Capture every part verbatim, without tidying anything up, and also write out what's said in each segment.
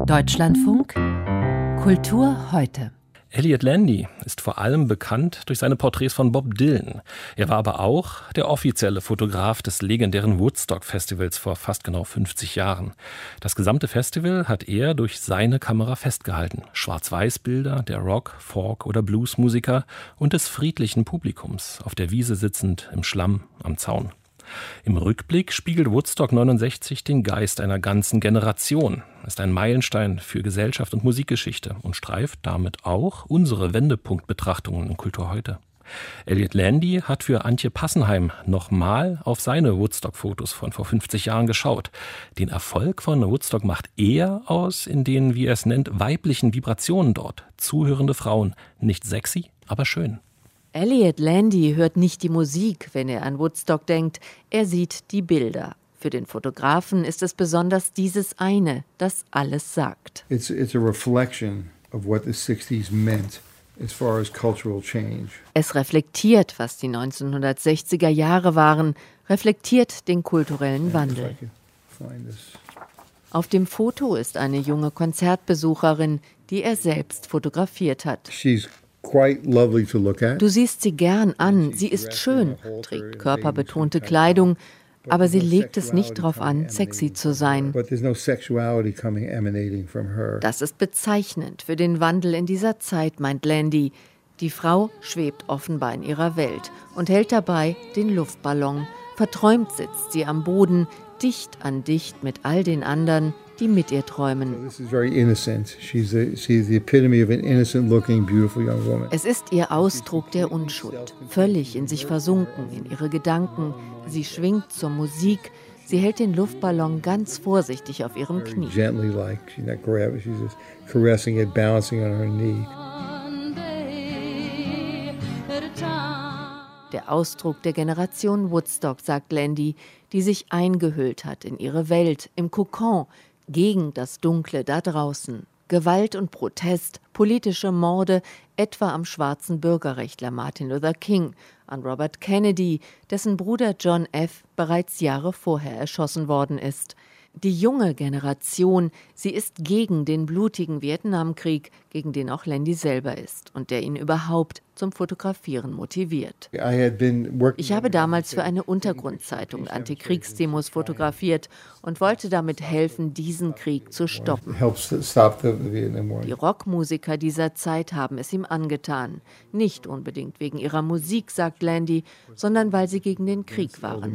Deutschlandfunk Kultur heute. Elliot Landy ist vor allem bekannt durch seine Porträts von Bob Dylan. Er war aber auch der offizielle Fotograf des legendären Woodstock-Festivals vor fast genau fünfzig Jahren. Das gesamte Festival hat er durch seine Kamera festgehalten. Schwarz-Weiß-Bilder der Rock-, Folk- oder Blues-Musiker und des friedlichen Publikums, auf der Wiese sitzend, im Schlamm, am Zaun. Im Rückblick spiegelt Woodstock neunundsechzig den Geist einer ganzen Generation, ist ein Meilenstein für Gesellschaft und Musikgeschichte und streift damit auch unsere Wendepunktbetrachtungen in Kultur heute. Elliot Landy hat für Antje Passenheim nochmal auf seine Woodstock-Fotos von vor fünfzig Jahren geschaut. Den Erfolg von Woodstock macht er aus in den, wie er es nennt, weiblichen Vibrationen dort. Zuhörende Frauen, nicht sexy, aber schön. Elliot Landy hört nicht die Musik, wenn er an Woodstock denkt, er sieht die Bilder. Für den Fotografen ist es besonders dieses eine, das alles sagt. It's, it's a reflection of what the sixties meant as far as cultural change. Es reflektiert, was die neunzehnhundertsechziger Jahre waren, reflektiert den kulturellen Wandel. Auf dem Foto ist eine junge Konzertbesucherin, die er selbst fotografiert hat. She's quite lovely to look at. Du siehst sie gern an, sie ist schön, trägt körperbetonte Kleidung, aber sie legt es nicht darauf an, sexy zu sein. Das ist bezeichnend für den Wandel in dieser Zeit, meint Landy. Die Frau schwebt offenbar in ihrer Welt und hält dabei den Luftballon. Verträumt sitzt sie am Boden, dicht an dicht mit all den anderen, die mit ihr träumen. Es ist ihr Ausdruck der Unschuld, völlig in sich versunken, in ihre Gedanken. Sie schwingt zur Musik, sie hält den Luftballon ganz vorsichtig auf ihrem Knie. Der Ausdruck der Generation Woodstock, sagt Landy, die sich eingehüllt hat in ihre Welt, im Kokon, gegen das Dunkle da draußen. Gewalt und Protest, politische Morde, etwa am schwarzen Bürgerrechtler Martin Luther King, an Robert Kennedy, dessen Bruder John F. bereits Jahre vorher erschossen worden ist. Die junge Generation, sie ist gegen den blutigen Vietnamkrieg, gegen den auch Landy selber ist und der ihn überhaupt zum Fotografieren motiviert. Ich habe damals für eine Untergrundzeitung Antikriegsdemos fotografiert und wollte damit helfen, diesen Krieg zu stoppen. Die Rockmusiker dieser Zeit haben es ihm angetan. Nicht unbedingt wegen ihrer Musik, sagt Landy, sondern weil sie gegen den Krieg waren.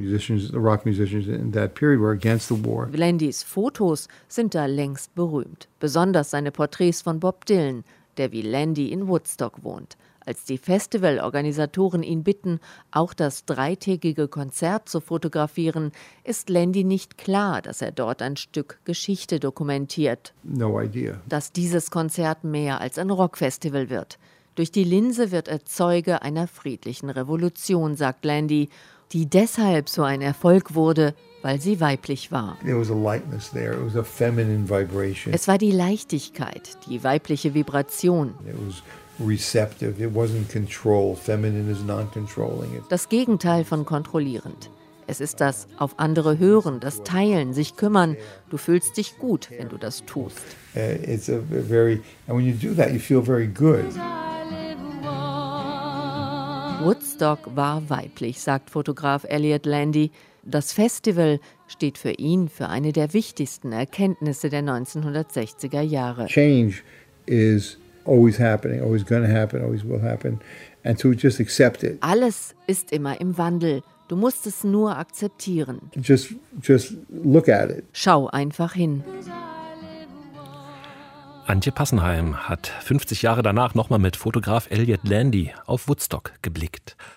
Landys Fotos sind da längst berühmt. Besonders seine Porträts von Bob Dylan, der wie Landy in Woodstock wohnt. Als die Festivalorganisatoren ihn bitten, auch das dreitägige Konzert zu fotografieren, ist Landy nicht klar, dass er dort ein Stück Geschichte dokumentiert. No idea. Dass dieses Konzert mehr als ein Rockfestival wird. Durch die Linse wird er Zeuge einer friedlichen Revolution, sagt Landy, die deshalb so ein Erfolg wurde, weil sie weiblich war. Es war die Leichtigkeit, die weibliche Vibration. Das Gegenteil von kontrollierend. Es ist das auf andere hören, das Teilen, sich kümmern. Du fühlst dich gut, wenn du das tust. Woodstock war weiblich, sagt Fotograf Elliot Landy. Das Festival steht für ihn für eine der wichtigsten Erkenntnisse der neunzehnhundertsechziger Jahre. Change is always happening, always gonna happen, always will happen, and to just accept it. Alles ist immer im Wandel. Du musst es nur akzeptieren. Just, just look at it. Schau einfach hin. Antje Passenheim hat fünfzig Jahre danach nochmal mit Fotograf Elliot Landy auf Woodstock geblickt.